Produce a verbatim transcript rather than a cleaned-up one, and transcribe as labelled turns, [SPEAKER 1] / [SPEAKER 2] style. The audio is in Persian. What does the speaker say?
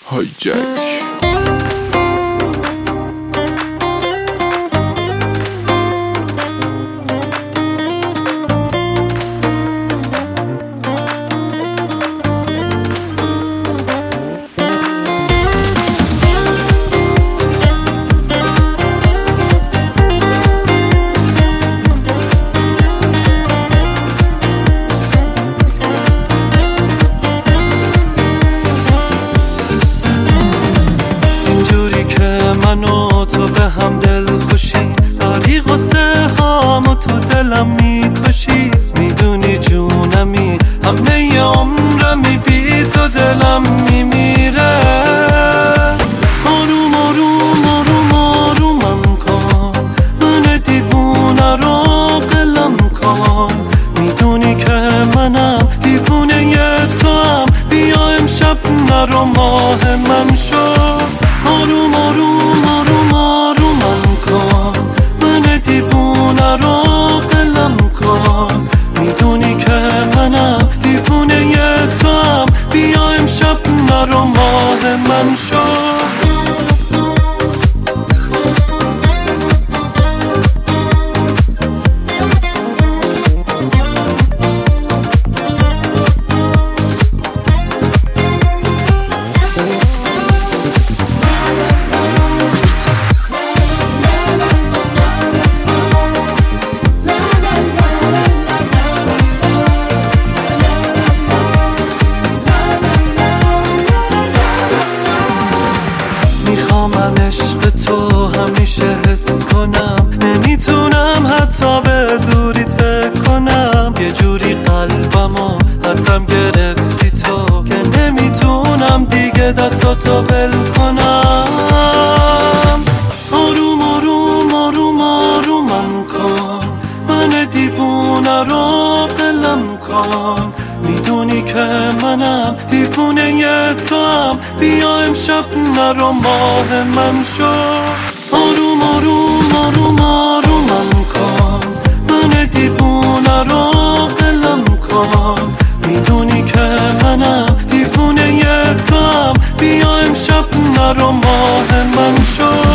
[SPEAKER 1] هایجک.
[SPEAKER 2] من و تو به هم دل خوشی داری، غصه هامو تو دلم میکشی. میدونی جونمی همه عمرمی، بی تو دلم میمیره. آروم آروم آروم آرومم کن، من دیوونه رو قلم کن. میدونی که منم دیوونه ی تو هم، بیا امشب نرو ماه من شو. آروم آروم آروم آرومم کن، من دیوونه رو قلم کن. میدونی که منم دیوونه ی تو هم، بیا امشب نرو ماه من شو. من عشق تو همیشه حس کنم، نمیتونم حتی به دوریت فکر کنم. یه جوری قلبمو ازم گرفتی تو، که نمیتونم دیگه دستاتو ول کنم. آروم آروم آروم آرومم کن، من دیوونه رو قلم کن. میدونی که منم دیوونه ی تو هم، بیا امشب نرو ماه من شو. آروم آروم آروم آرومم کن، من دیوونه رو قلم کن. میدونی که منم دیوونه ی تو هم، بیا امشب نرو ماه من شو.